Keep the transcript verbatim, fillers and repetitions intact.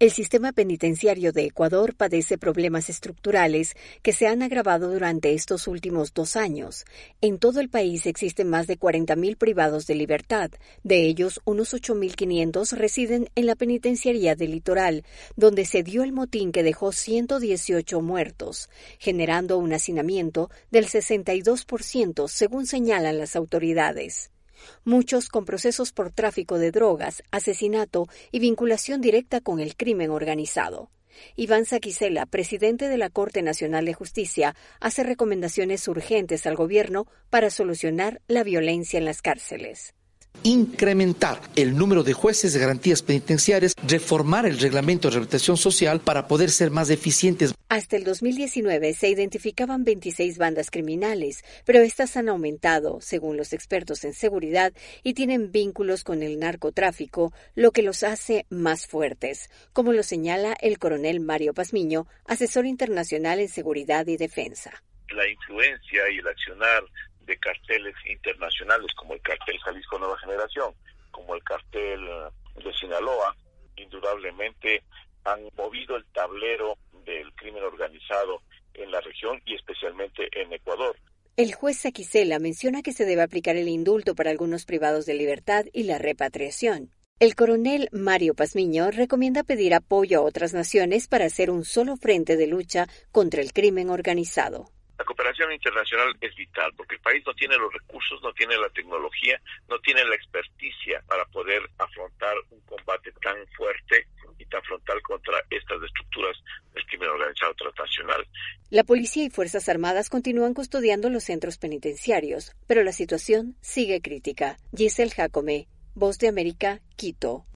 El sistema penitenciario de Ecuador padece problemas estructurales que se han agravado durante estos últimos dos años. En todo el país existen más de cuarenta mil privados de libertad. De ellos, unos ocho mil quinientos residen en la penitenciaría del Litoral, donde se dio el motín que dejó ciento dieciocho muertos, generando un hacinamiento del sesenta y dos por ciento, según señalan las autoridades. Muchos con procesos por tráfico de drogas, asesinato y vinculación directa con el crimen organizado. Iván Saquicela, presidente de la Corte Nacional de Justicia, hace recomendaciones urgentes al gobierno para solucionar la violencia en las cárceles. Incrementar el número de jueces de garantías penitenciarias, reformar el reglamento de rehabilitación social para poder ser más eficientes. Hasta el dos mil diecinueve se identificaban veintiséis bandas criminales, pero estas han aumentado, según los expertos en seguridad, y tienen vínculos con el narcotráfico, lo que los hace más fuertes, como lo señala el coronel Mario Pazmiño, asesor internacional en seguridad y defensa. La influencia y el accionar de carteles internacionales como el cartel Jalisco Nueva Generación, como el cartel de Sinaloa, indudablemente han movido el tablero del crimen organizado en la región y especialmente en Ecuador. El juez Saquicela menciona que se debe aplicar el indulto para algunos privados de libertad y la repatriación. El coronel Mario Pazmiño recomienda pedir apoyo a otras naciones para hacer un solo frente de lucha contra el crimen organizado. La cooperación internacional es vital porque el país no tiene los recursos, no tiene la tecnología, no tiene la experticia para poder afrontar un combate tan fuerte y tan frontal contra estas estructuras del crimen organizado transnacional. La policía y Fuerzas Armadas continúan custodiando los centros penitenciarios, pero la situación sigue crítica. Giselle Jacome, Voz de América, Quito.